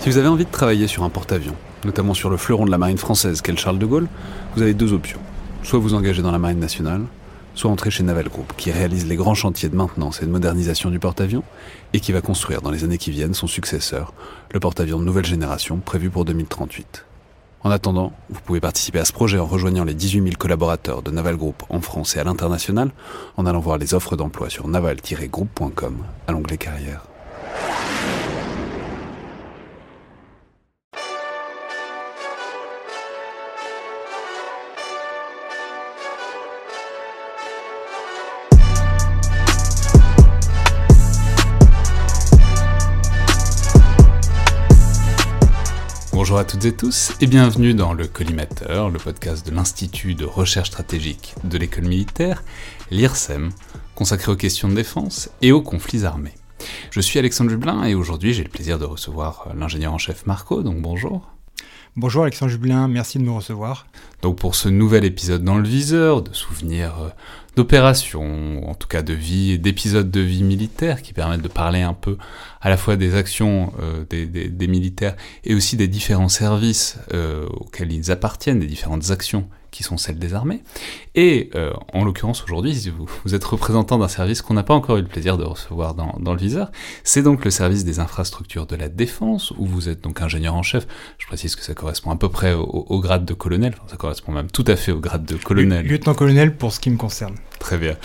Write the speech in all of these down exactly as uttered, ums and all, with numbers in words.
Si vous avez envie de travailler sur un porte-avions, notamment sur le fleuron de la marine française qu'est le Charles de Gaulle, vous avez deux options. Soit vous engagez dans la marine nationale, soit entrer chez Naval Group, qui réalise les grands chantiers de maintenance et de modernisation du porte-avions, et qui va construire dans les années qui viennent son successeur, le porte-avions de nouvelle génération prévu pour deux mille trente-huit. En attendant, vous pouvez participer à ce projet en rejoignant les dix-huit mille collaborateurs de Naval Group en France et à l'international, en allant voir les offres d'emploi sur naval tiret group point com à l'onglet carrière. Bonjour à toutes et tous et bienvenue dans le Collimateur, le podcast de l'Institut de recherche stratégique de l'école militaire, l'I R S E M, consacré aux questions de défense et aux conflits armés. Je suis Alexandre Jublin et aujourd'hui j'ai le plaisir de recevoir l'ingénieur en chef Marco, donc bonjour. Bonjour Alexandre Jublin, merci de me recevoir. Donc pour ce nouvel épisode dans le viseur, de souvenirs d'opérations, ou en tout cas de vie, d'épisodes de vie militaire qui permettent de parler un peu à la fois des actions euh, des, des, des militaires et aussi des différents services euh, auxquels ils appartiennent, des différentes actions qui sont celles des armées. Et euh, en l'occurrence aujourd'hui, vous, vous êtes représentant d'un service qu'on n'a pas encore eu le plaisir de recevoir dans, dans le viseur. C'est donc le service des infrastructures de la défense, où vous êtes donc ingénieur en chef. Je précise que ça correspond à peu près au, au grade de colonel, enfin, ça correspond même tout à fait au grade de colonel. Lieutenant-colonel pour ce qui me concerne. Très bien.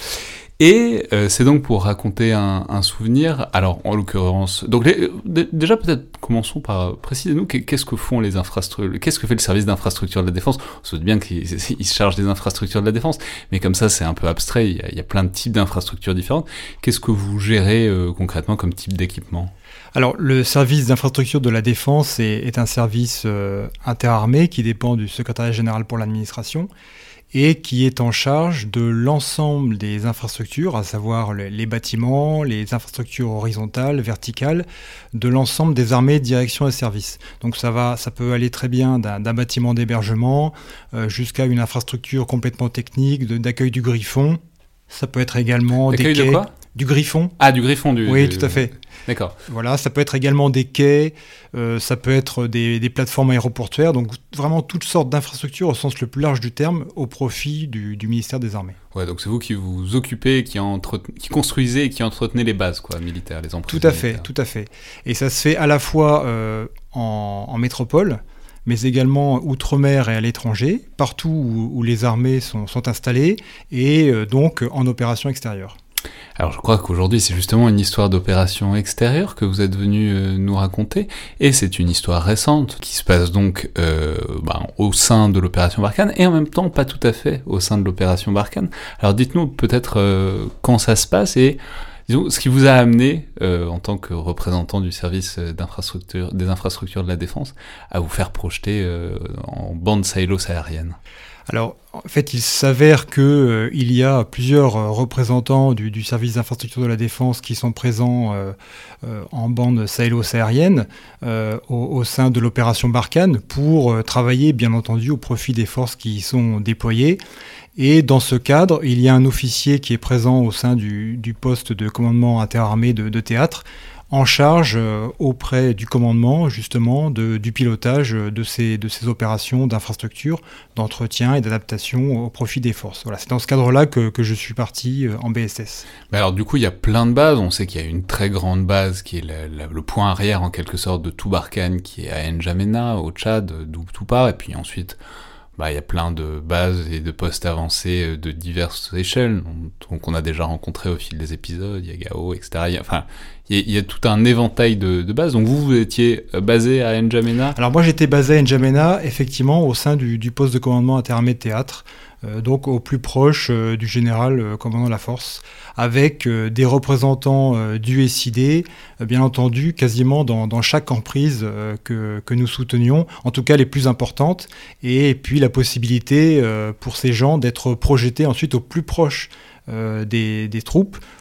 Et euh, c'est donc pour raconter un, un souvenir, alors en l'occurrence, donc les, d- déjà peut-être commençons par préciser nous qu'est-ce que font les infrastructures, qu'est-ce que fait le service d'infrastructure de la défense. On se doute bien qu'il il se charge des infrastructures de la défense, mais comme ça c'est un peu abstrait, il y a, il y a plein de types d'infrastructures différentes. Qu'est-ce que vous gérez euh, concrètement comme type d'équipement ? Alors, le service d'infrastructure de la défense est, est un service euh, interarmé qui dépend du secrétariat général pour l'administration et qui est en charge de l'ensemble des infrastructures, à savoir les, les bâtiments, les infrastructures horizontales, verticales, de l'ensemble des armées, directions et services. Donc ça va, ça peut aller très bien d'un, d'un bâtiment d'hébergement euh, jusqu'à une infrastructure complètement technique, de, d'accueil du Griffon. Ça peut être également d'accueil des quais. De quoi ? Du Griffon. Ah, du Griffon. Du, oui, du... tout à fait. D'accord. Voilà, ça peut être également des quais, euh, ça peut être des, des plateformes aéroportuaires, donc vraiment toutes sortes d'infrastructures au sens le plus large du terme, au profit du, du ministère des Armées. Ouais, donc c'est vous qui vous occupez, qui, entre... qui construisez et qui entretenez les bases, quoi, militaires, les emprises Tout à militaires. fait, tout à fait. Et ça se fait à la fois euh, en, en métropole, mais également outre-mer et à l'étranger, partout où, où les armées sont, sont installées, et euh, donc en opération extérieure. Alors je crois qu'aujourd'hui c'est justement une histoire d'opération extérieure que vous êtes venu euh, nous raconter, et c'est une histoire récente qui se passe donc euh, ben, au sein de l'opération Barkhane, et en même temps pas tout à fait au sein de l'opération Barkhane. Alors dites-nous peut-être euh, quand ça se passe, et disons, ce qui vous a amené, euh, en tant que représentant du service d'infrastructure, des infrastructures de la défense, à vous faire projeter euh, en bande sahélo-saharienne. Alors, en fait, il s'avère qu'il euh, y a plusieurs euh, représentants du, du service d'infrastructure de la défense qui sont présents euh, euh, en bande sahélo-saharienne euh, au, au sein de l'opération Barkhane pour euh, travailler, bien entendu, au profit des forces qui y sont déployées. Et dans ce cadre, il y a un officier qui est présent au sein du, du poste de commandement interarmé de, de théâtre, en charge euh, auprès du commandement, justement, de, du pilotage de ces, de ces opérations d'infrastructure, d'entretien et d'adaptation au profit des forces. Voilà, c'est dans ce cadre-là que, que je suis parti euh, en B S S. Mais alors du coup, il y a plein de bases. On sait qu'il y a une très grande base qui est la, la, le point arrière, en quelque sorte, de tout Barkhane, qui est à N'Djamena, au Tchad, d'où tout part, et puis ensuite... Bah, il y a plein de bases et de postes avancés de diverses échelles, donc on a déjà rencontré au fil des épisodes, il y a Gao, et cetera. Il y a, enfin, il y a, il y a tout un éventail de, de bases. Donc vous, vous étiez basé à N'Djamena ? Alors moi, j'étais basé à N'Djamena, effectivement, au sein du, du poste de commandement interarmé de théâtre, euh, donc au plus proche euh, du général euh, commandant de la force, avec euh, des représentants euh, du S I D, euh, bien entendu, quasiment dans, dans chaque emprise euh, que, que nous soutenions, en tout cas les plus importantes, et puis la possibilité euh, pour ces gens d'être projetés ensuite au plus proche euh, des, des troupes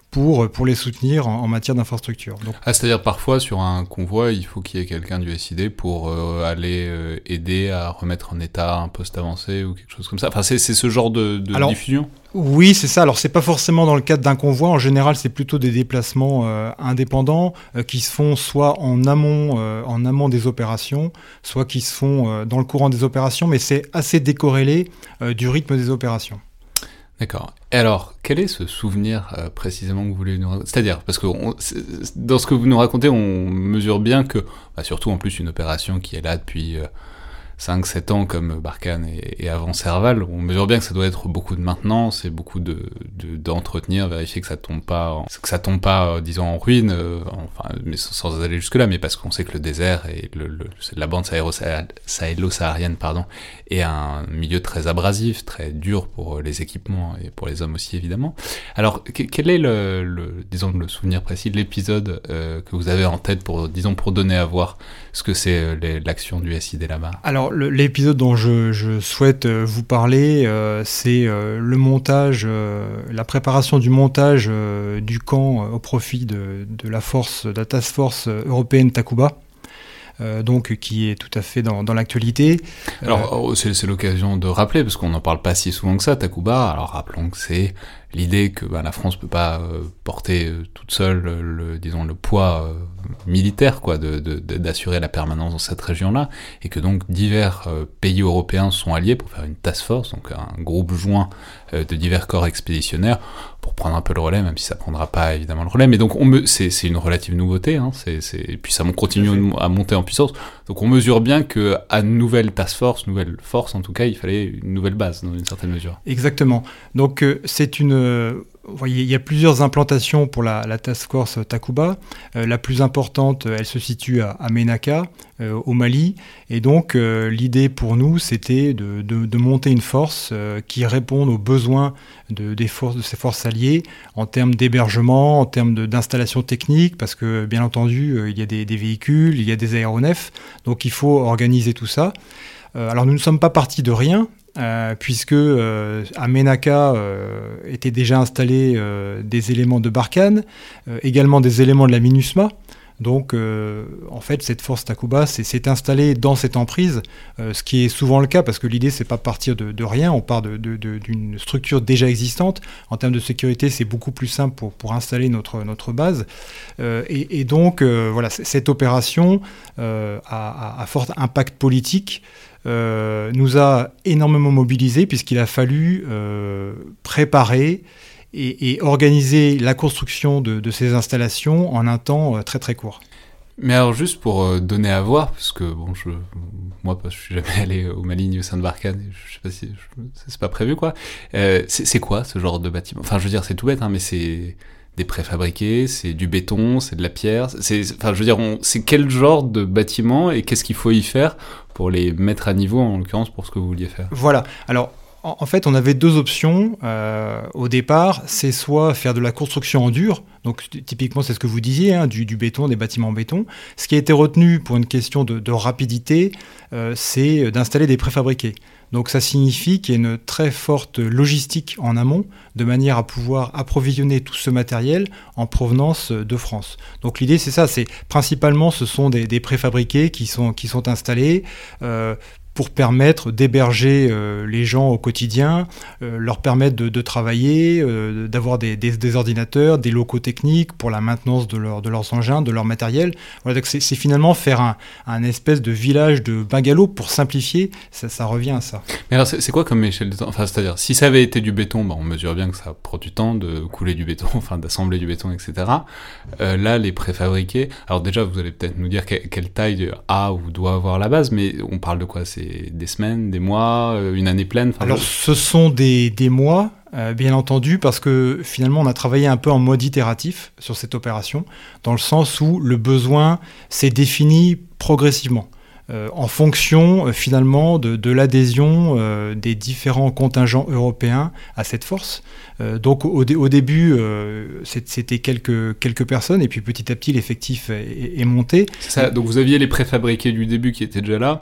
pour, pour les soutenir en, en matière d'infrastructure. Donc, ah, c'est-à-dire parfois sur un convoi, il faut qu'il y ait quelqu'un du S I D pour euh, aller euh, aider à remettre en état un poste avancé ou quelque chose comme ça. Enfin, c'est, c'est ce genre de, de Alors, diffusion. Oui, c'est ça. Alors, c'est pas forcément dans le cadre d'un convoi. En général, c'est plutôt des déplacements euh, indépendants euh, qui se font soit en amont, euh, en amont des opérations, soit qui se font euh, dans le courant des opérations, mais c'est assez décorrélé euh, du rythme des opérations. D'accord. Et alors, quel est ce souvenir euh, précisément que vous voulez nous raconter ? C'est-à-dire, parce que on, dans ce que vous nous racontez, on mesure bien que, bah, surtout en plus une opération qui est là depuis euh, cinq sept ans comme Barkhane et, et avant Serval, on mesure bien que ça doit être beaucoup de maintenance et beaucoup de, de d'entretenir, vérifier que ça tombe pas, en, que ça tombe pas, euh, disons en ruine, euh, enfin, mais sans, sans aller jusque là, mais parce qu'on sait que le désert et le, le c'est la bande sahélo-saharienne, pardon, est un milieu très abrasif, très dur pour les équipements et pour les hommes aussi évidemment. Alors, que, quel est le, le, disons le souvenir précis de l'épisode euh, que vous avez en tête pour, disons, pour donner à voir ce que c'est euh, les, l'action du S I D là-bas ? Alors, le, l'épisode dont je, je souhaite euh, vous parler, euh, c'est euh, le montage, euh, la préparation du montage euh, du camp euh, au profit de, de la force, de la task force européenne Takuba. Euh, donc qui est tout à fait dans, dans l'actualité. Alors euh, c'est, c'est l'occasion de rappeler, parce qu'on n'en parle pas si souvent que ça, Takuba. Alors rappelons que c'est l'idée que bah, la France peut pas euh, porter euh, toute seule le, le, disons, le poids euh, militaire, quoi, de, de, de, d'assurer la permanence dans cette région-là, et que donc divers euh, pays européens sont alliés pour faire une task force, donc un groupe joint euh, de divers corps expéditionnaires, pour prendre un peu le relais, même si ça prendra pas évidemment le relais. Mais donc on me, c'est, c'est une relative nouveauté, hein, c'est, c'est, et puis ça continue à monter en puissance. Donc on mesure bien que à nouvelle task force, nouvelle force en tout cas, il fallait une nouvelle base dans une certaine mesure. Exactement. Donc euh, c'est une, euh, vous voyez, il y a plusieurs implantations pour la, la task force Takuba. Euh, la plus importante, elle se situe à, à Ménaka, euh, au Mali. Et donc euh, l'idée pour nous, c'était de, de, de monter une force euh, qui réponde aux besoins de, des forces, de ces forces alliées en termes d'hébergement, en termes de, d'installation technique, parce que bien entendu, euh, il y a des, des véhicules, il y a des aéronefs, donc il faut organiser tout ça. Euh, alors nous ne sommes pas partis de rien, euh, puisque euh, à Ménaka euh, étaient déjà installés euh, des éléments de Barkhane, euh, également des éléments de la MINUSMA. Donc, euh, en fait, cette force Takuba s'est, s'est installée dans cette emprise, euh, ce qui est souvent le cas, parce que l'idée, c'est pas partir de, de rien, on part de, de, de, d'une structure déjà existante. En termes de sécurité, c'est beaucoup plus simple pour, pour installer notre, notre base. Euh, et, et donc, euh, voilà, cette opération euh, a, a, a fort impact politique, euh, nous a énormément mobilisés, puisqu'il a fallu euh, préparer Et, et organiser la construction de, de ces installations en un temps euh, très très court. Mais alors juste pour euh, donner à voir, parce que bon, je, moi je suis jamais allé au Mali ni au sein de Barkhane, je sais pas si je, c'est pas prévu quoi. Euh, c'est, c'est quoi ce genre de bâtiment ? Enfin, je veux dire, c'est tout bête, hein, mais c'est des préfabriqués, c'est du béton, c'est de la pierre. C'est, enfin, je veux dire, on, c'est quel genre de bâtiment et qu'est-ce qu'il faut y faire pour les mettre à niveau, en l'occurrence pour ce que vous vouliez faire ? Voilà. Alors. En fait, on avait deux options euh, au départ. C'est soit faire de la construction en dur, donc typiquement c'est ce que vous disiez, hein, du, du béton, des bâtiments en béton. Ce qui a été retenu pour une question de, de rapidité, euh, c'est d'installer des préfabriqués. Donc ça signifie qu'il y a une très forte logistique en amont, de manière à pouvoir approvisionner tout ce matériel en provenance de France. Donc l'idée c'est ça, c'est principalement ce sont des, des préfabriqués qui sont, qui sont installés, euh, pour permettre d'héberger euh, les gens au quotidien, euh, leur permettre de, de travailler, euh, d'avoir des, des, des ordinateurs, des locaux techniques pour la maintenance de, leur, de leurs engins, de leur matériel. Voilà, donc c'est, c'est finalement faire un, un espèce de village de bungalow pour simplifier, ça, ça revient à ça. Mais alors c'est, c'est quoi comme échelle de temps ? Enfin, c'est-à-dire, si ça avait été du béton, bah, on mesure bien que ça prend du temps de couler du béton, enfin d'assembler du béton, et cetera. Euh, là, les préfabriqués, alors déjà vous allez peut-être nous dire que, quelle taille a ou doit avoir la base, mais on parle de quoi ? C'est des semaines, des mois, une année pleine. Alors, je... ce sont des, des mois, euh, bien entendu, parce que finalement, on a travaillé un peu en mode itératif sur cette opération, dans le sens où le besoin s'est défini progressivement, euh, en fonction, euh, finalement, de, de l'adhésion euh, des différents contingents européens à cette force. Euh, donc, au, au début, euh, c'était quelques, quelques personnes, et puis petit à petit, l'effectif est, est monté. C'est ça, donc vous aviez les préfabriqués du début qui étaient déjà là.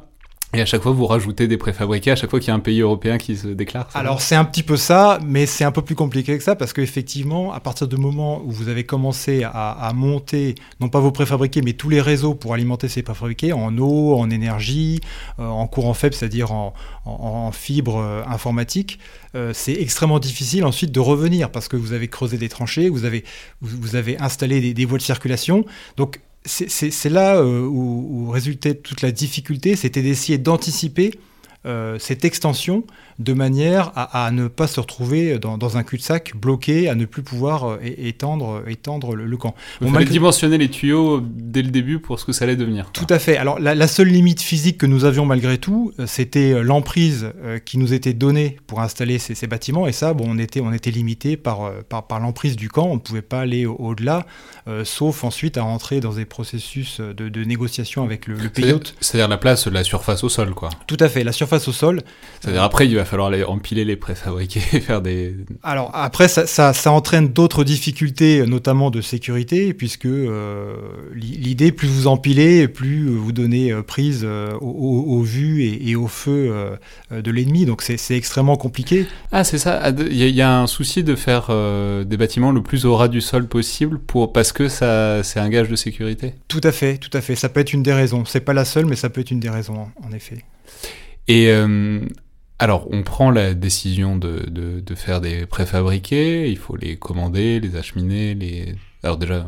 Et à chaque fois, vous rajoutez des préfabriqués, à chaque fois qu'il y a un pays européen qui se déclare? Alors, va c'est un petit peu ça, mais c'est un peu plus compliqué que ça, parce qu'effectivement, à partir du moment où vous avez commencé à, à monter, non pas vos préfabriqués, mais tous les réseaux pour alimenter ces préfabriqués, en eau, en énergie, euh, en courant faible, c'est-à-dire en, en, en fibre euh, informatique, euh, c'est extrêmement difficile ensuite de revenir, parce que vous avez creusé des tranchées, vous avez, vous, vous avez installé des, des voies de circulation, donc C'est, c'est, c'est là euh, où, où résultait toute la difficulté, c'était d'essayer d'anticiper euh, cette extension de manière à, à ne pas se retrouver dans, dans un cul-de-sac bloqué, à ne plus pouvoir euh, étendre, étendre le, le camp. Il bon, fallait malgré... dimensionner les tuyaux dès le début pour ce que ça allait devenir. Tout à fait. Alors la, la seule limite physique que nous avions malgré tout, c'était l'emprise euh, qui nous était donnée pour installer ces, ces bâtiments. Et ça, bon, on était, on était limité par, par, par l'emprise du camp. On ne pouvait pas aller au, au-delà, euh, sauf ensuite à rentrer dans des processus de, de négociation avec le, le pays hôte. C'est-à-dire la place, la surface au sol, quoi. Tout à fait, la surface au sol. C'est-à-dire euh, après, il va falloir les, empiler les préfabriqués et faire des... Alors après, ça, ça, ça entraîne d'autres difficultés, notamment de sécurité, puisque euh, l'idée, plus vous empilez, plus vous donnez prise euh, au, au, au vu et, et au feu euh, de l'ennemi. Donc c'est, c'est extrêmement compliqué. Ah, c'est ça. Il y, y a un souci de faire euh, des bâtiments le plus au ras du sol possible pour, parce que ça, c'est un gage de sécurité. Tout à fait, tout à fait. Ça peut être une des raisons. C'est pas la seule, mais ça peut être une des raisons, en effet. Et euh, alors, on prend la décision de, de, de faire des préfabriqués, il faut les commander, les acheminer, les... Alors déjà,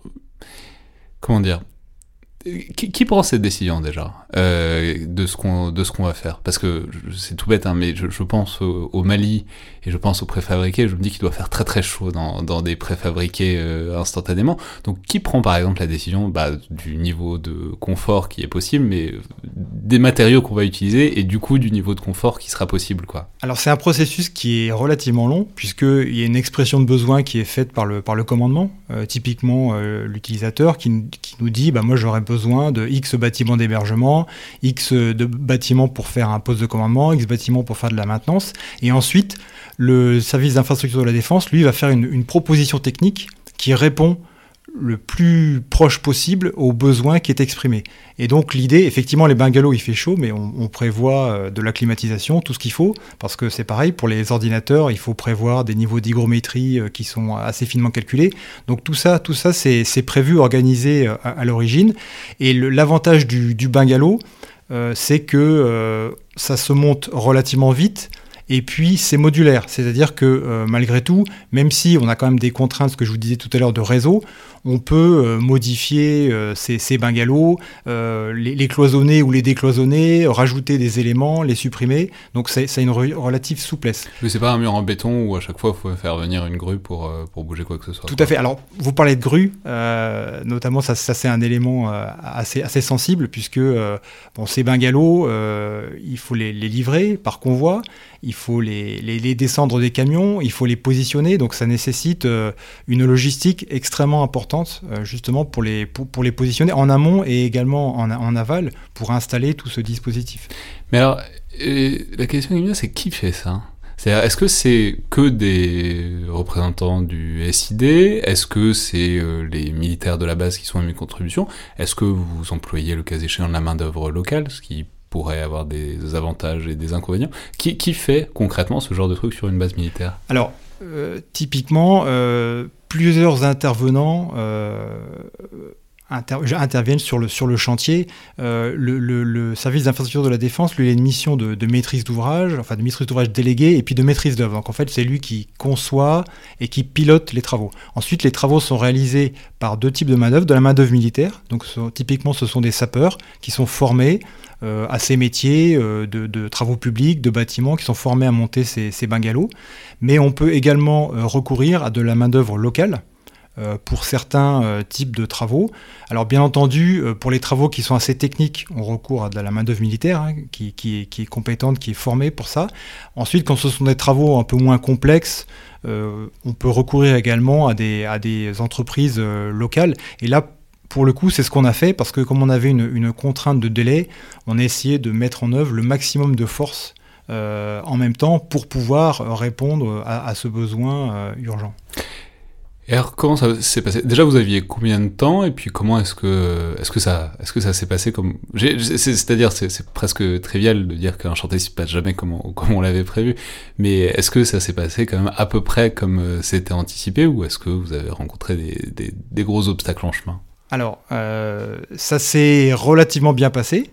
comment dire ? Qui, qui prend cette décision déjà euh, de ce qu'on de ce qu'on va faire? Parce que c'est tout bête, hein, mais je, je pense au, au Mali et je pense aux préfabriqués. Je me dis qu'il doit faire très très chaud dans dans des préfabriqués euh, instantanément. Donc qui prend par exemple la décision bah, du niveau de confort qui est possible, mais des matériaux qu'on va utiliser et du coup du niveau de confort qui sera possible, quoi. Alors c'est un processus qui est relativement long puisque il y a une expression de besoin qui est faite par le par le commandement. Euh, typiquement euh, l'utilisateur qui qui nous dit bah moi j'aurais besoin besoin de X bâtiments d'hébergement, X de bâtiments pour faire un poste de commandement, X bâtiments pour faire de la maintenance. Et ensuite, le service d'infrastructure de la défense, lui, va faire une, une proposition technique qui répond le plus proche possible aux besoins qui est exprimé. Et donc l'idée, effectivement, les bungalows, il fait chaud, mais on, on prévoit de la climatisation, tout ce qu'il faut, parce que c'est pareil, pour les ordinateurs, il faut prévoir des niveaux d'hygrométrie qui sont assez finement calculés. Donc tout ça, tout ça c'est, c'est prévu, organisé à, à l'origine. Et le, l'avantage du, du bungalow, euh, c'est que euh, ça se monte relativement vite. Et puis, c'est modulaire, c'est-à-dire que euh, malgré tout, même si on a quand même des contraintes, ce que je vous disais tout à l'heure, de réseau, on peut euh, modifier euh, ces, ces bungalows, euh, les, les cloisonner ou les décloisonner, rajouter des éléments, les supprimer. Donc, c'est, c'est une re- relative souplesse. Mais c'est pas un mur en béton où à chaque fois, il faut faire venir une grue pour, euh, pour bouger quoi que ce soit. Tout quoi. À fait. Alors, vous parlez de grue, euh, notamment, ça, ça c'est un élément euh, assez, assez sensible, puisque euh, bon, ces bungalows, euh, il faut les, les livrer par convoi. Il faut les, les, les descendre des camions, il faut les positionner, donc ça nécessite euh, une logistique extrêmement importante, euh, justement pour les, pour, pour les positionner en amont et également en, en aval pour installer tout ce dispositif. Mais alors, euh, la question qui me vient, c'est qui fait ça ? C'est-à-dire, est-ce que c'est que des représentants du S I D ? Est-ce que c'est euh, les militaires de la base qui sont à mes contributions ? Est-ce que vous employez le cas échéant de la main-d'œuvre locale, ce qui pourrait avoir des avantages et des inconvénients. Qui, qui fait concrètement ce genre de truc sur une base militaire ? Alors, euh, typiquement, euh, plusieurs intervenants euh, inter- interviennent sur le, sur le chantier. Euh, le, le, le service d'infrastructure de la défense, lui, il a une mission de, de maîtrise d'ouvrage, enfin de maîtrise d'ouvrage déléguée et puis de maîtrise d'œuvre. Donc en fait, c'est lui qui conçoit et qui pilote les travaux. Ensuite, les travaux sont réalisés par deux types de main-d'œuvre, de la main-d'œuvre militaire. Donc ce, typiquement, ce sont des sapeurs qui sont formés Euh, à ces métiers euh, de, de travaux publics, de bâtiments, qui sont formés à monter ces, ces bungalows. Mais on peut également euh, recourir à de la main-d'œuvre locale euh, pour certains euh, types de travaux. Alors bien entendu, euh, pour les travaux qui sont assez techniques, on recourt à de la main-d'œuvre militaire, hein, qui, qui, est, qui est compétente, qui est formée pour ça. Ensuite, quand ce sont des travaux un peu moins complexes, euh, on peut recourir également à des, à des entreprises euh, locales. Et là, pour le coup, c'est ce qu'on a fait, parce que comme on avait une, une contrainte de délai, on a essayé de mettre en œuvre le maximum de force euh, en même temps pour pouvoir répondre à, à ce besoin euh, urgent. Et alors, comment ça s'est passé? Déjà, vous aviez combien de temps? Et puis, comment est-ce que, est-ce que ça, est-ce que ça s'est passé comme, j'ai, c'est, c'est-à-dire, c'est, c'est presque trivial de dire qu'un chantier ne se passe jamais comme on, comme on l'avait prévu. Mais est-ce que ça s'est passé quand même à peu près comme c'était anticipé, ou est-ce que vous avez rencontré des, des, des gros obstacles en chemin? Alors, euh, ça s'est relativement bien passé,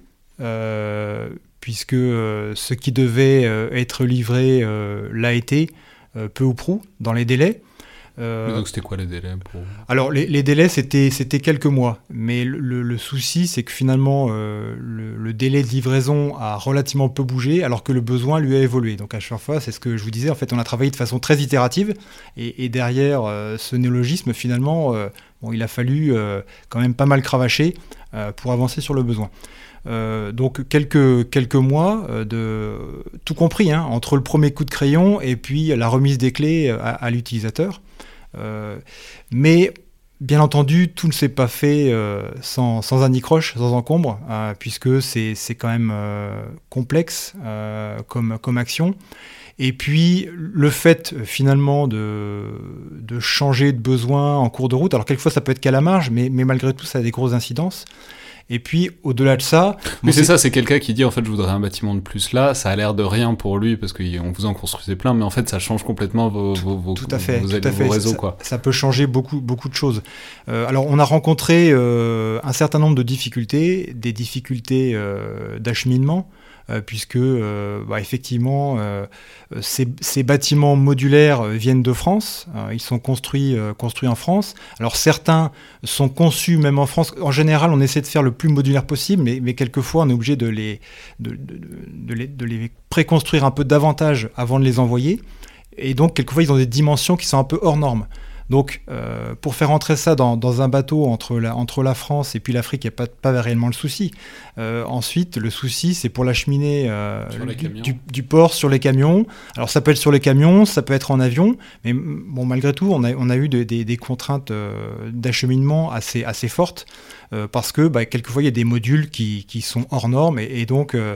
euh, puisque euh, ce qui devait euh, être livré euh, l'a été, euh, peu ou prou, dans les délais. Euh, mais donc c'était quoi les délais pour... Alors les, les délais c'était, c'était quelques mois, mais le, le, le souci c'est que finalement euh, le, le délai de livraison a relativement peu bougé alors que le besoin lui a évolué. Donc à chaque fois c'est ce que je vous disais, en fait on a travaillé de façon très itérative et, et derrière euh, ce néologisme finalement euh, bon, il a fallu euh, quand même pas mal cravacher euh, pour avancer sur le besoin. Euh, donc quelques, quelques mois, euh, de, tout compris, hein, entre le premier coup de crayon et puis la remise des clés à, à l'utilisateur. Euh, mais bien entendu, tout ne s'est pas fait euh, sans, sans anicroche, sans encombre, euh, puisque c'est, c'est quand même euh, complexe euh, comme, comme action. Et puis, le fait finalement de, de changer de besoin en cours de route, alors quelquefois ça peut être qu'à la marge, mais, mais malgré tout ça a des grosses incidences. Et puis, au-delà de ça... Mais c'est, c'est ça, c'est quelqu'un qui dit, en fait, je voudrais un bâtiment de plus là, ça a l'air de rien pour lui, parce qu'on vous en construisait plein, mais en fait, ça change complètement vos, vos, vos, tout à fait, vos, tout à fait. vos réseaux, ça, quoi. Ça peut changer beaucoup, beaucoup de choses. Euh, alors, on a rencontré euh, un certain nombre de difficultés, des difficultés euh, d'acheminement, euh, puisque, euh, bah, effectivement, euh, ces, ces bâtiments modulaires viennent de France, euh, ils sont construits, euh, construits en France. Alors, certains sont conçus même en France. En général, on essaie de faire le plus modulaire possible, mais, mais quelquefois, on est obligé de les, de, de, de, de les, de les préconstruire un peu davantage avant de les envoyer. Et donc, quelquefois, ils ont des dimensions qui sont un peu hors normes. Donc, euh, pour faire entrer ça dans, dans un bateau entre la, entre la France et puis l'Afrique, il n'y a pas, pas réellement le souci. Euh, ensuite, le souci, c'est pour l'acheminer euh, du, du, du port sur les camions. Alors, ça peut être sur les camions, ça peut être en avion, mais bon, malgré tout, on a, on a eu de, des, des contraintes euh, d'acheminement assez, assez fortes. Euh, parce que bah, quelquefois il y a des modules qui, qui sont hors normes et, et donc euh,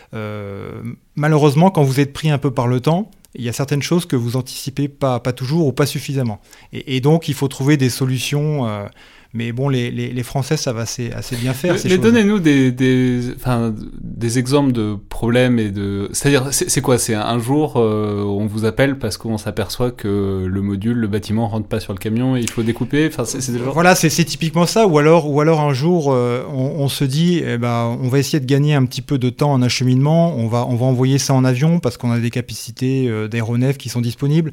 euh, malheureusement quand vous êtes pris un peu par le temps, il y a certaines choses que vous anticipez pas, pas toujours ou pas suffisamment. Et, et donc il faut trouver des solutions. Euh, mais bon, les, les, les Français savent assez, assez bien faire. Mais, ces mais choses. Donnez-nous des, des, enfin, des exemples de problèmes et de. C'est-à-dire, c'est, c'est quoi? C'est un jour, euh, on vous appelle parce qu'on s'aperçoit que le module, le bâtiment rentre pas sur le camion et il faut découper. Enfin, c'est, c'est genre... Voilà, c'est, c'est typiquement ça. Ou alors, ou alors un jour, euh, on, on se dit, eh ben, on va essayer de gagner un petit peu de temps en acheminement. On va, on va envoyer ça en avion parce qu'on a des capacités euh, d'aéronefs qui sont disponibles.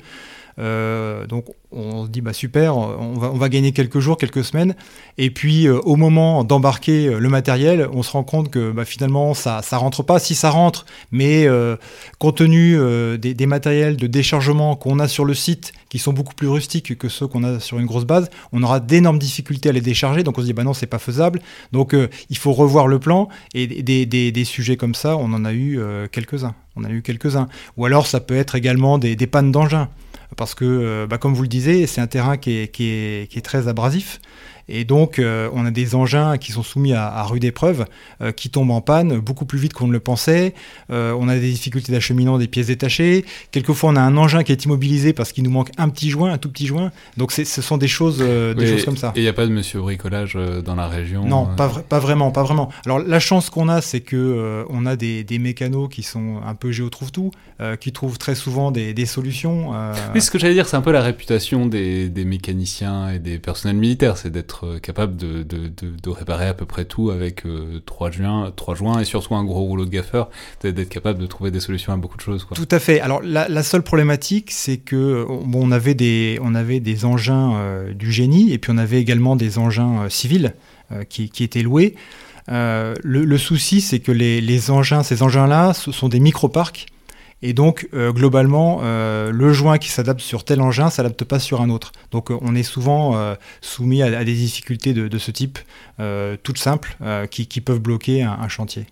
Euh, donc on se dit bah super, on va, on va gagner quelques jours, quelques semaines, et puis euh, au moment d'embarquer euh, le matériel, on se rend compte que bah, finalement ça ça rentre pas. Si ça rentre, mais euh, compte tenu euh, des, des matériels de déchargement qu'on a sur le site, qui sont beaucoup plus rustiques que ceux qu'on a sur une grosse base, on aura d'énormes difficultés à les décharger. Donc on se dit bah non, c'est pas faisable. Donc euh, il faut revoir le plan. Et des, des, des sujets comme ça, on en a eu euh, quelques-uns. On a eu quelques-uns. Ou alors ça peut être également des, des pannes d'engins. Parce que, bah, comme vous le disiez, c'est un terrain qui est, qui est, qui est très abrasif. Et donc, euh, on a des engins qui sont soumis à, à rude épreuve, euh, qui tombent en panne beaucoup plus vite qu'on ne le pensait. Euh, on a des difficultés d'acheminement des pièces détachées. Quelquefois, on a un engin qui est immobilisé parce qu'il nous manque un petit joint, un tout petit joint. Donc, c'est, ce sont des choses, euh, des oui, choses comme ça. Et il n'y a pas de monsieur bricolage euh, dans la région? Non, euh... pas, vra- pas vraiment, pas vraiment. Alors, la chance qu'on a, c'est que euh, on a des, des mécanos qui sont un peu géotrouve-tout, euh, qui trouvent très souvent des, des solutions. Euh... Oui, ce que j'allais dire, c'est un peu la réputation des, des mécaniciens et des personnels militaires, c'est d'être capable de, de, de, de réparer à peu près tout avec euh, trois joints, trois joints et surtout un gros rouleau de gaffeur, d'être capable de trouver des solutions à beaucoup de choses, quoi. Tout à fait. Alors la, la seule problématique, c'est que bon, on avait des, on avait des engins euh, du génie et puis on avait également des engins euh, civils euh, qui, qui étaient loués. Euh, le, le souci, c'est que les, les engins, ces engins-là, ce sont des micro-parcs. Et donc, euh, globalement, euh, le joint qui s'adapte sur tel engin ne s'adapte pas sur un autre. Donc, euh, on est souvent euh, soumis à, à des difficultés de, de ce type, euh, toutes simples, euh, qui, qui peuvent bloquer un, un chantier.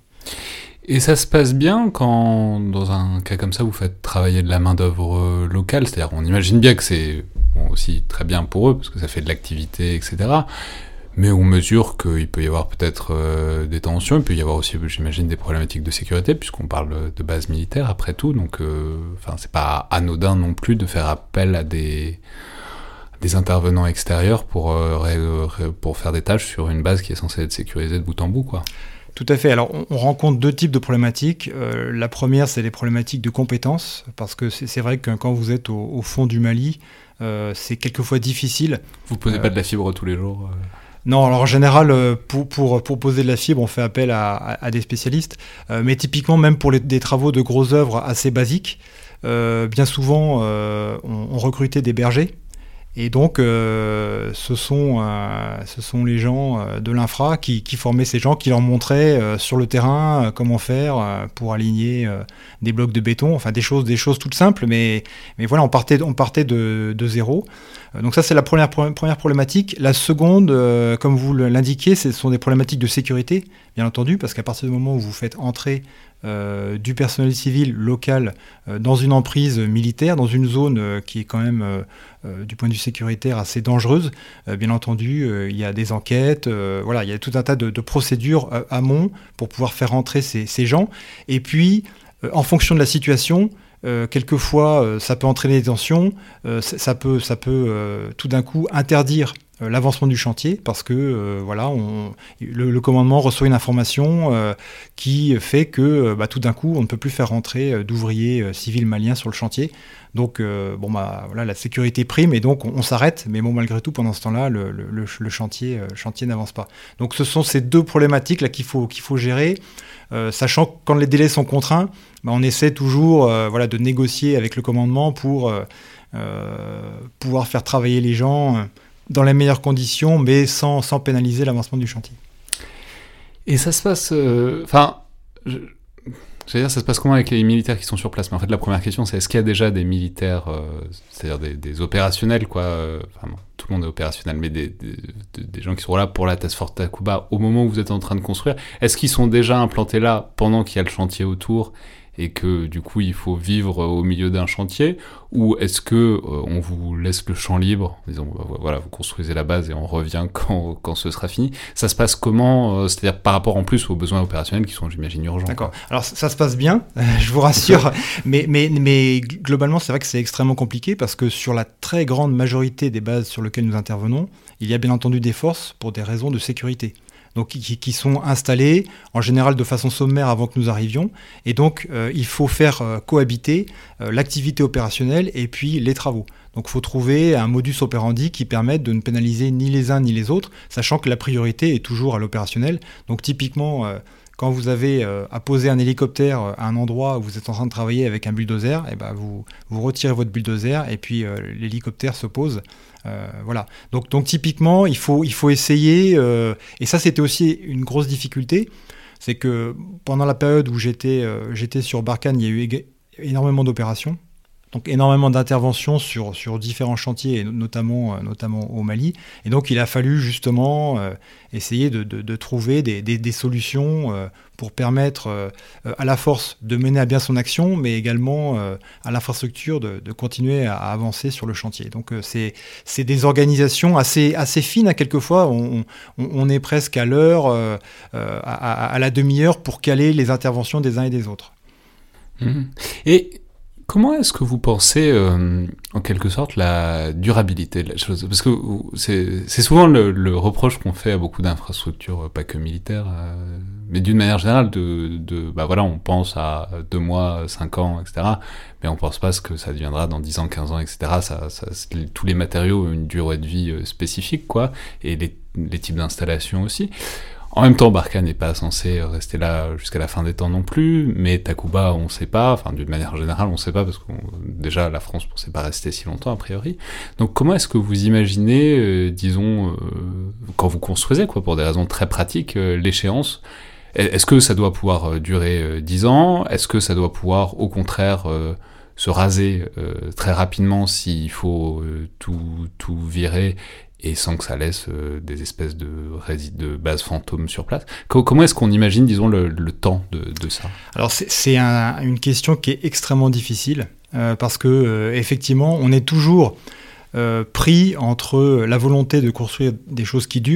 Et ça se passe bien quand, dans un cas comme ça, vous faites travailler de la main-d'œuvre locale? C'est-à-dire, on imagine bien que c'est bon, aussi très bien pour eux, parce que ça fait de l'activité, et cetera. Mais on mesure qu'il peut y avoir peut-être euh, des tensions, il peut y avoir aussi, j'imagine, des problématiques de sécurité, puisqu'on parle de base militaire après tout, donc euh, c'est pas anodin non plus de faire appel à des, des intervenants extérieurs pour, euh, ré, pour faire des tâches sur une base qui est censée être sécurisée de bout en bout, quoi. Tout à fait. Alors, on, on rencontre deux types de problématiques. Euh, la première, c'est les problématiques de compétences, parce que c'est, c'est vrai que quand vous êtes au, au fond du Mali, euh, c'est quelquefois difficile. Vous posez euh, pas de la fibre tous les jours euh... Non, alors en général, pour, pour, pour poser de la fibre, on fait appel à, à, à des spécialistes. Euh, mais typiquement, même pour les, des travaux de grosses œuvres assez basiques, euh, bien souvent, euh, on, on recrutait des bergers. Et donc, euh, ce, sont, euh, ce sont les gens euh, de l'infra qui, qui formaient ces gens, qui leur montraient euh, sur le terrain euh, comment faire euh, pour aligner euh, des blocs de béton, enfin des choses, des choses toutes simples, mais, mais voilà, on partait, on partait de, de zéro. Euh, donc ça, c'est la première, première problématique. La seconde, euh, comme vous l'indiquez, ce sont des problématiques de sécurité, bien entendu, parce qu'à partir du moment où vous faites entrer Euh, du personnel civil local euh, dans une emprise militaire, dans une zone euh, qui est quand même, euh, euh, du point de vue sécuritaire, assez dangereuse. Euh, bien entendu, euh, il y a des enquêtes, euh, voilà, il y a tout un tas de, de procédures euh, amont pour pouvoir faire entrer ces, ces gens. Et puis, euh, en fonction de la situation, Euh, quelquefois, euh, ça peut entraîner des tensions, euh, ça, ça peut, ça peut euh, tout d'un coup interdire euh, l'avancement du chantier parce que euh, voilà, on, le, le commandement reçoit une information euh, qui fait que euh, bah, tout d'un coup, on ne peut plus faire rentrer euh, d'ouvriers euh, civils maliens sur le chantier. Donc, euh, bon, bah, voilà, la sécurité prime et donc on, on s'arrête. Mais bon, malgré tout, pendant ce temps-là, le, le, le chantier, euh, chantier n'avance pas. Donc, ce sont ces deux problématiques là qu'il faut, qu'il faut gérer. Euh, sachant que quand les délais sont contraints, bah, on essaie toujours euh, voilà, de négocier avec le commandement pour euh, euh, pouvoir faire travailler les gens euh, dans les meilleures conditions, mais sans, sans pénaliser l'avancement du chantier. Et ça se passe... Enfin, euh, j'allais dire, ça se passe comment avec les militaires qui sont sur place? Mais en fait, la première question, c'est est-ce qu'il y a déjà des militaires, euh, c'est-à-dire des, des opérationnels, quoi, euh, enfin, non, tout le monde est opérationnel, mais des, des, des gens qui sont là pour la Task Force Takuba au moment où vous êtes en train de construire, est-ce qu'ils sont déjà implantés là pendant qu'il y a le chantier autour et que du coup il faut vivre au milieu d'un chantier, ou est-ce que euh, on vous laisse le champ libre, disons, bah, voilà, vous construisez la base et on revient quand, quand ce sera fini? Ça se passe comment, euh, c'est-à-dire par rapport en plus aux besoins opérationnels qui sont, j'imagine, urgents? D'accord. Alors ça, ça se passe bien, euh, je vous rassure, mais, mais, mais globalement c'est vrai que c'est extrêmement compliqué parce que sur la très grande majorité des bases sur lesquelles nous intervenons, il y a bien entendu des forces pour des raisons de sécurité. Donc qui, qui sont installés en général de façon sommaire avant que nous arrivions. Et donc euh, il faut faire euh, cohabiter euh, l'activité opérationnelle et puis les travaux. Donc il faut trouver un modus operandi qui permette de ne pénaliser ni les uns ni les autres, sachant que la priorité est toujours à l'opérationnel. Donc typiquement, euh, quand vous avez euh, à poser un hélicoptère à un endroit où vous êtes en train de travailler avec un bulldozer, et ben vous, vous retirez votre bulldozer et puis euh, l'hélicoptère se pose. Euh, voilà. Donc, donc typiquement, il faut, il faut essayer, euh, et ça c'était aussi une grosse difficulté, c'est que pendant la période où j'étais, euh, j'étais sur Barkhane, il y a eu ég- énormément d'opérations, donc énormément d'interventions sur, sur différents chantiers, et notamment, euh, notamment au Mali. Et donc il a fallu justement euh, essayer de, de, de trouver des, des, des solutions euh, pour permettre euh, à la force de mener à bien son action, mais également euh, à l'infrastructure de, de continuer à, à avancer sur le chantier. Donc euh, c'est, c'est des organisations assez, assez fines, à quelquefois. On, on, on est presque à l'heure, euh, à, à, à la demi-heure pour caler les interventions des uns et des autres. Mmh. Et comment est-ce que vous pensez, euh, en quelque sorte, la durabilité de la chose? Parce que c'est, c'est souvent le, le reproche qu'on fait à beaucoup d'infrastructures, pas que militaires, euh, mais d'une manière générale, de, de, bah voilà, on pense à deux mois, cinq ans, et cetera. Mais on pense pas ce que ça deviendra dans dix ans, quinze ans, et cetera. Ça, ça, tous les matériaux ont une durée de vie spécifique, quoi, et les, les types d'installations aussi. En même temps, Barkhane n'est pas censé rester là jusqu'à la fin des temps non plus, mais Takuba, on sait pas, enfin d'une manière générale, on sait pas, parce que déjà la France ne pensait pas rester si longtemps a priori. Donc comment est-ce que vous imaginez, euh, disons, euh, quand vous construisez, quoi, pour des raisons très pratiques, euh, l'échéance? Est-ce que ça doit pouvoir durer euh, dix ans? Est-ce que ça doit pouvoir, au contraire, euh, se raser euh, très rapidement s'il faut euh, tout, tout virer, et sans que ça laisse euh, des espèces de, résid- de bases fantômes sur place? Co- Comment est-ce qu'on imagine, disons, le, le temps de, de ça? Alors c'est, c'est un, une question qui est extrêmement difficile, euh, parce que euh, effectivement, on est toujours euh, pris entre la volonté de construire des choses qui durent,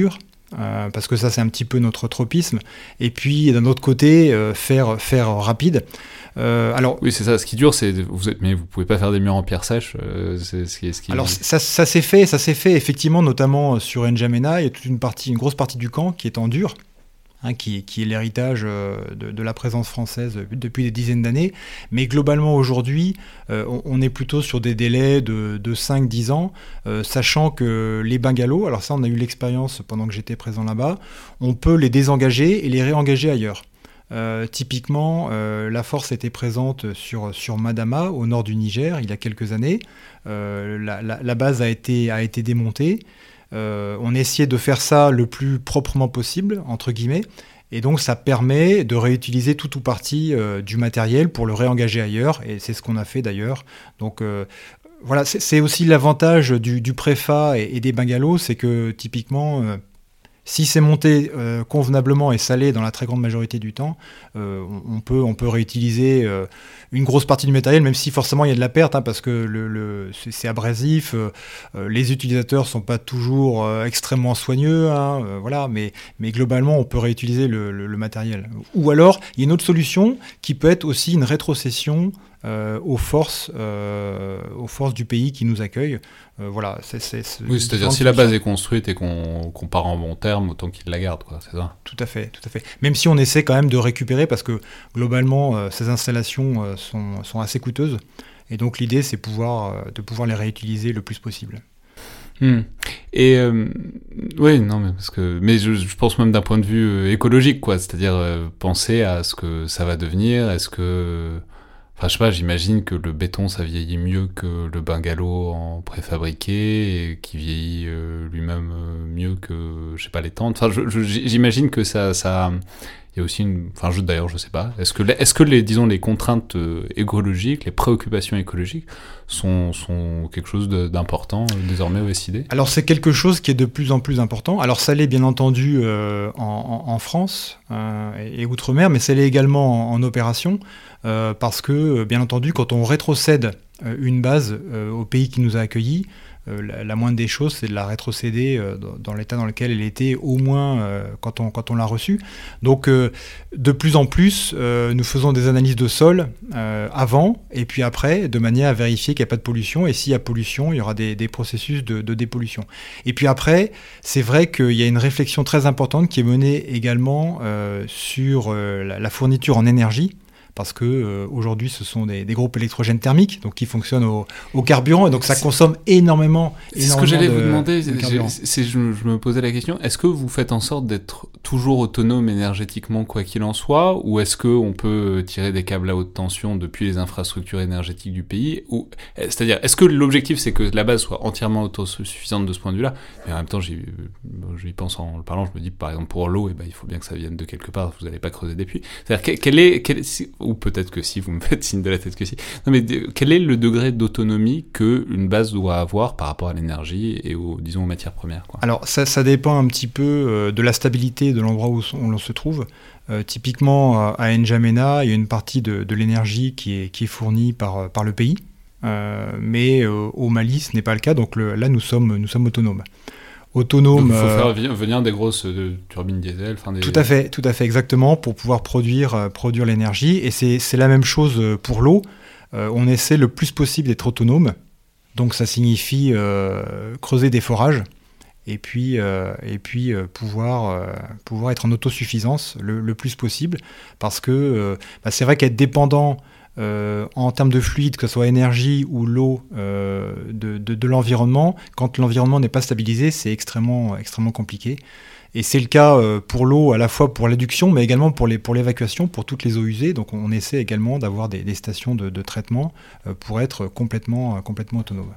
euh, parce que ça c'est un petit peu notre tropisme, et puis d'un autre côté euh, faire, faire rapide. Euh, alors, oui, c'est ça. Ce qui dure, c'est vous êtes, mais vous pouvez pas faire des murs en pierre sèche. Euh, c'est ce qui, ce qui... Alors ça, ça s'est fait, ça s'est fait effectivement, notamment sur N'Djamena. Il y a toute une partie, une grosse partie du camp qui est en dur, hein, qui, qui est l'héritage de, de la présence française depuis des dizaines d'années. Mais globalement aujourd'hui, euh, on, on est plutôt sur des délais de, de cinq à dix ans, euh, sachant que les bungalows, alors ça, on a eu l'expérience pendant que j'étais présent là-bas, on peut les désengager et les réengager ailleurs. Euh, typiquement, euh, la force était présente sur, sur Madama, au nord du Niger, il y a quelques années. Euh, la, la, la base a été, a été démontée. Euh, on a essayé de faire ça le plus proprement possible, entre guillemets. Et donc, ça permet de réutiliser tout ou partie euh, du matériel pour le réengager ailleurs. Et c'est ce qu'on a fait d'ailleurs. Donc, euh, voilà, c'est, c'est aussi l'avantage du, du préfa et, et des bungalows, c'est que typiquement... Euh, Si c'est monté euh, convenablement et salé dans la très grande majorité du temps, euh, on, on, peut, on peut réutiliser euh, une grosse partie du matériel, même si forcément il y a de la perte, hein, parce que le, le, c'est, c'est abrasif, euh, les utilisateurs ne sont pas toujours euh, extrêmement soigneux, hein, euh, voilà, mais, mais globalement on peut réutiliser le, le, le matériel. Ou alors, il y a une autre solution qui peut être aussi une rétrocession Euh, aux forces, euh, aux forces du pays qui nous accueillent. Euh, voilà, c'est, c'est, c'est oui, c'est-à-dire si la base est construite et qu'on, qu'on part en bon terme, autant qu'ils la gardent, quoi, c'est ça. Tout à fait, tout à fait. Même si on essaie quand même de récupérer, parce que globalement, euh, ces installations euh, sont, sont assez coûteuses, et donc l'idée, c'est pouvoir, euh, de pouvoir les réutiliser le plus possible. Hmm. Et euh, oui, non, mais parce que, mais je, je pense même d'un point de vue euh, écologique, quoi, c'est-à-dire euh, penser à ce que ça va devenir, est-ce que Enfin, je sais pas, j'imagine que le béton, ça vieillit mieux que le bungalow en préfabriqué, et qui vieillit euh, lui-même euh, mieux que, je sais pas, les tentes. Enfin, je, je, j'imagine que ça, ça, il y a aussi une, enfin, je, d'ailleurs, je sais pas. Est-ce que, les, est-ce que les, disons, les contraintes euh, écologiques, les préoccupations écologiques sont, sont quelque chose de, d'important euh, désormais au S I D ? Alors, c'est quelque chose qui est de plus en plus important. Alors, ça l'est bien entendu euh, en, en, en France euh, et, et outre-mer, mais ça l'est également en, en opération. Euh, parce que, bien entendu, quand on rétrocède euh, une base euh, au pays qui nous a accueillis, euh, la, la moindre des choses, c'est de la rétrocéder euh, dans, dans l'état dans lequel elle était, au moins euh, quand, on, quand on l'a reçue. Donc, euh, de plus en plus, euh, nous faisons des analyses de sol euh, avant et puis après, de manière à vérifier qu'il n'y a pas de pollution. Et s'il y a pollution, il y aura des, des processus de, de dépollution. Et puis après, c'est vrai qu'il y a une réflexion très importante qui est menée également euh, sur euh, la, la fourniture en énergie. Parce que euh, aujourd'hui, ce sont des, des groupes électrogènes thermiques, donc qui fonctionnent au, au carburant, et donc ça consomme énormément. C'est énormément ce que j'allais de, vous demander. C'est, c'est, je, je me posais la question. Est-ce que vous faites en sorte d'être toujours autonome énergétiquement, quoi qu'il en soit, ou est-ce que on peut tirer des câbles à haute tension depuis les infrastructures énergétiques du pays, ou c'est-à-dire, est-ce que l'objectif c'est que la base soit entièrement autosuffisante de ce point de vue-là? Mais en même temps, j'y, j'y pense en le parlant. Je me dis, par exemple, pour l'eau, eh ben, il faut bien que ça vienne de quelque part. Vous n'allez pas creuser des puits. C'est-à-dire, quel est, quel est ou peut-être que si, vous me faites signe de la tête que si. Non, mais de, quel est le degré d'autonomie qu'une base doit avoir par rapport à l'énergie et aux, disons, aux matières premières, quoi. Alors, ça, ça dépend un petit peu euh, de la stabilité de l'endroit où, où l'on se trouve. Euh, typiquement, à N'Djamena, il y a une partie de, de l'énergie qui est, qui est fournie par, par le pays. Euh, mais euh, au Mali, ce n'est pas le cas. Donc le, là, nous sommes, nous sommes autonomes. Autonome. Donc, il faut faire euh, venir des grosses euh, turbines diesel. Des... Tout à fait, tout à fait, exactement, pour pouvoir produire, euh, produire l'énergie. Et c'est, c'est la même chose pour l'eau. Euh, on essaie le plus possible d'être autonome. Donc ça signifie euh, creuser des forages et puis, euh, et puis euh, pouvoir, euh, pouvoir être en autosuffisance le, le plus possible. Parce que euh, bah, c'est vrai qu'être dépendant Euh, en termes de fluide, que ce soit énergie ou l'eau euh, de, de, de l'environnement, quand l'environnement n'est pas stabilisé, c'est extrêmement, extrêmement compliqué. Et c'est le cas euh, pour l'eau, à la fois pour l'adduction, mais également pour, les, pour l'évacuation, pour toutes les eaux usées. Donc on essaie également d'avoir des, des stations de, de traitement euh, pour être complètement, complètement autonome.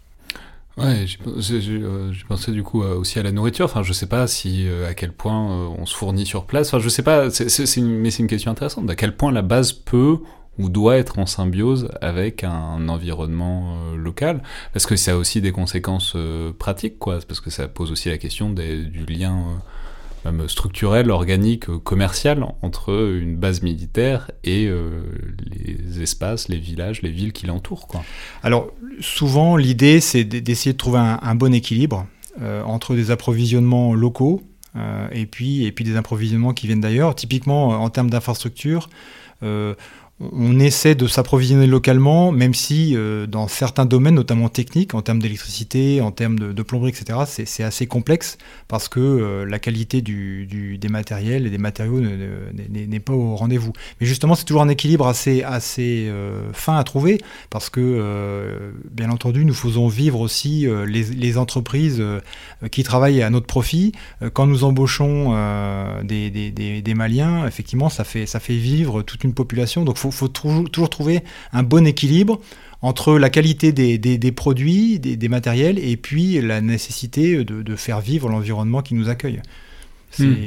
Ouais, j'y, j'ai, j'ai, euh, j'ai pensé du coup euh, aussi à la nourriture. Enfin, je sais pas si euh, à quel point euh, on se fournit sur place. Enfin, je sais pas. C'est, c'est, c'est une, mais c'est une question intéressante. À quel point la base peut ou doit être en symbiose avec un environnement euh, local, parce que ça a aussi des conséquences euh, pratiques, quoi, parce que ça pose aussi la question des, du lien euh, même structurel, organique, euh, commercial entre une base militaire et euh, les espaces, les villages, les villes qui l'entourent, quoi. Alors, souvent, l'idée, c'est d'essayer de trouver un, un bon équilibre euh, entre des approvisionnements locaux, euh, et puis et puis des approvisionnements qui viennent d'ailleurs. Typiquement, en termes d'infrastructure, euh, on essaie de s'approvisionner localement, même si euh, dans certains domaines, notamment techniques, en termes d'électricité, en termes de, de plomberie, et cetera, c'est, c'est assez complexe parce que euh, la qualité du, du, des matériels et des matériaux ne, ne, n'est, n'est pas au rendez-vous. Mais justement, c'est toujours un équilibre assez, assez euh, fin à trouver parce que, euh, bien entendu, nous faisons vivre aussi euh, les, les entreprises euh, qui travaillent à notre profit. Euh, quand nous embauchons euh, des, des, des, des Maliens, effectivement, ça fait, ça fait vivre toute une population. Donc, il faut, faut toujours, toujours trouver un bon équilibre entre la qualité des, des, des produits, des, des matériels, et puis la nécessité de, de faire vivre l'environnement qui nous accueille. C'est... Mmh.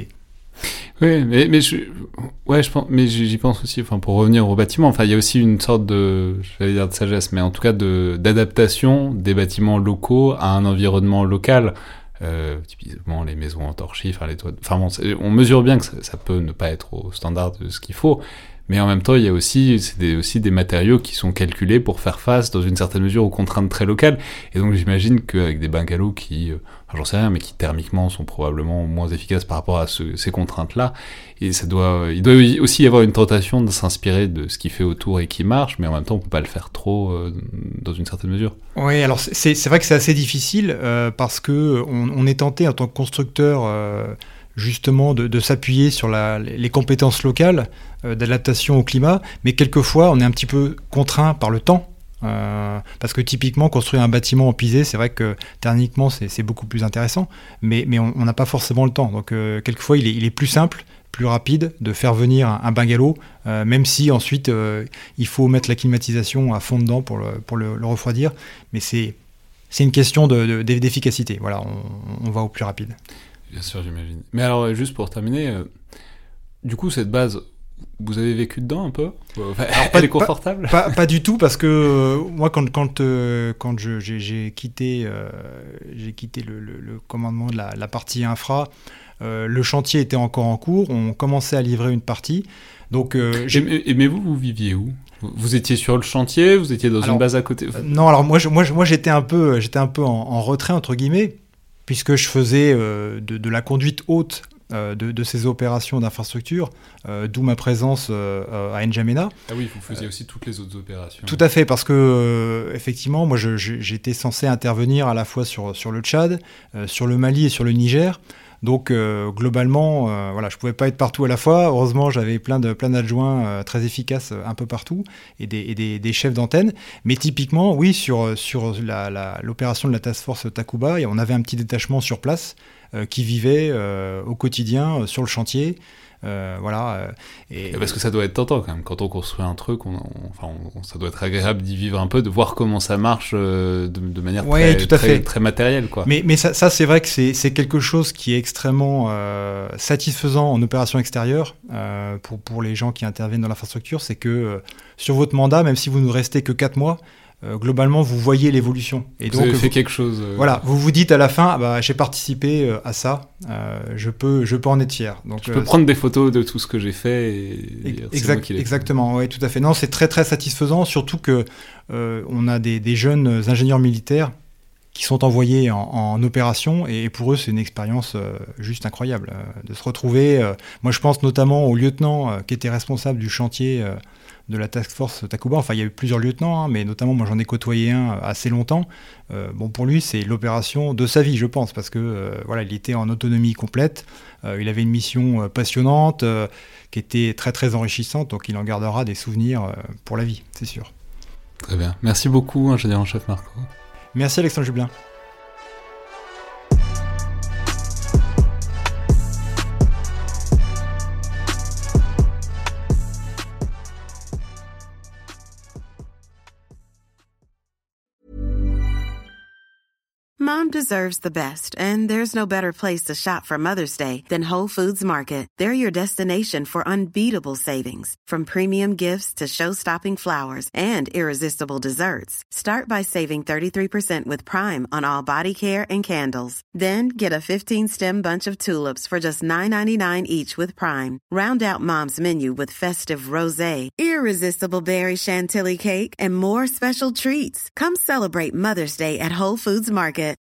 Oui, mais, mais, je, ouais, je pense, mais j'y pense aussi, enfin, pour revenir au bâtiment, enfin, il y a aussi une sorte de, j'allais dire de sagesse, mais en tout cas de, d'adaptation des bâtiments locaux à un environnement local. Euh, typiquement les maisons en torchis, enfin les toits, enfin bon, on mesure bien que ça, ça peut ne pas être au standard de ce qu'il faut, mais en même temps il y a aussi c'est des, aussi des matériaux qui sont calculés pour faire face dans une certaine mesure aux contraintes très locales, et donc j'imagine qu'avec des bungalows qui, euh, enfin, j'en sais rien, mais qui thermiquement sont probablement moins efficaces par rapport à ce, ces contraintes-là, et ça doit, il doit aussi y avoir une tentation de s'inspirer de ce qui fait autour et qui marche, mais en même temps on peut pas le faire trop euh, dans une certaine mesure. Oui, alors c'est, c'est vrai que c'est assez difficile euh, parce que on, on est tenté en tant que constructeur euh, justement de, de s'appuyer sur la, les compétences locales euh, d'adaptation au climat, mais quelquefois on est un petit peu contraint par le temps. Euh, parce que typiquement construire un bâtiment en pisé, c'est vrai que thermiquement c'est, c'est beaucoup plus intéressant, mais, mais on n'a pas forcément le temps. Donc euh, quelquefois il est, il est plus simple, plus rapide de faire venir un, un bungalow, euh, même si ensuite euh, il faut mettre la climatisation à fond dedans pour le, pour le, le refroidir. Mais c'est, c'est une question de, de, d'efficacité. Voilà, on, on va au plus rapide. Bien sûr, j'imagine. Mais alors, juste pour terminer, euh, du coup, cette base, vous avez vécu dedans un peu ? Enfin, alors, elle pas, est confortable ? Pas, pas, pas du tout, parce que euh, moi, quand, quand, euh, quand je, j'ai, j'ai quitté, euh, j'ai quitté le, le, le commandement de la, la partie infra, euh, le chantier était encore en cours, on commençait à livrer une partie. Donc, euh, j'ai... Et, mais vous, vous viviez où ? Vous étiez sur le chantier ? Vous étiez dans alors, une base à côté ? euh, Non, alors moi, je, moi, moi j'étais un peu, j'étais un peu en, en retrait, entre guillemets, puisque je faisais euh, de, de la conduite haute euh, de, de ces opérations d'infrastructure, euh, d'où ma présence euh, à N'Djamena. Ah oui, vous faisiez euh, aussi toutes les autres opérations. Tout à fait, parce que euh, effectivement, moi, je, je, j'étais censé intervenir à la fois sur, sur le Tchad, euh, sur le Mali et sur le Niger. Donc euh, globalement, euh, voilà, je pouvais pas être partout à la fois. Heureusement, j'avais plein de plein d'adjoints euh, très efficaces euh, un peu partout et des, et des, des chefs d'antenne. Mais typiquement, oui, sur sur la, la, l'opération de la Task Force Takuba, on avait un petit détachement sur place euh, qui vivait euh, au quotidien euh, sur le chantier. Euh, voilà. Et... Parce que ça doit être tentant quand même. Quand on construit un truc, on, on, enfin, on, ça doit être agréable d'y vivre un peu, de voir comment ça marche euh, de, de manière ouais, très, tout à très, fait. très matérielle, quoi. Mais, mais ça, ça, c'est vrai que c'est, c'est quelque chose qui est extrêmement euh, satisfaisant en opération extérieure euh, pour, pour les gens qui interviennent dans l'infrastructure. C'est que euh, sur votre mandat, même si vous ne restez que quatre mois, Euh, globalement, vous voyez l'évolution. Et vous donc, avez fait vous, quelque chose. Euh... Voilà, vous vous dites à la fin, ah bah, j'ai participé euh, à ça, euh, je peux, je peux en être fier. Donc, je peux euh, prendre des photos de tout ce que j'ai fait et dire, exact, c'est moi qui l'ai exactement, oui, tout à fait. Non, c'est très très satisfaisant, surtout que euh, on a des, des jeunes ingénieurs militaires qui sont envoyés en, en opération, et pour eux, c'est une expérience euh, juste incroyable euh, de se retrouver. Euh, moi, je pense notamment au lieutenant euh, qui était responsable du chantier. Euh, de la Task Force Takuba, enfin il y a eu plusieurs lieutenants, hein, mais notamment moi j'en ai côtoyé un assez longtemps. Euh, bon, pour lui c'est l'opération de sa vie, je pense, parce que euh, voilà, il était en autonomie complète, euh, il avait une mission euh, passionnante, euh, qui était très très enrichissante, donc il en gardera des souvenirs euh, pour la vie, c'est sûr. Très bien, merci beaucoup ingénieur en chef Marco. Merci Alexandre Jublin. Mom deserves the best, and there's no better place to shop for Mother's Day than Whole Foods Market. They're your destination for unbeatable savings, from premium gifts to show-stopping flowers and irresistible desserts. Start by saving thirty-three percent with Prime on all body care and candles. Then get a fifteen-stem bunch of tulips for just nine ninety-nine each with Prime. Round out Mom's menu with festive rosé, irresistible berry chantilly cake, and more special treats. Come celebrate Mother's Day at Whole Foods Market.